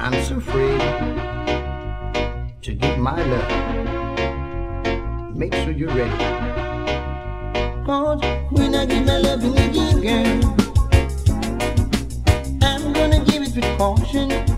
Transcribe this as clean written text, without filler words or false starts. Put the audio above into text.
I'm so afraid to give my love. Make sure you're ready. Cause when I give my love to you, girl, I'm gonna give it with caution.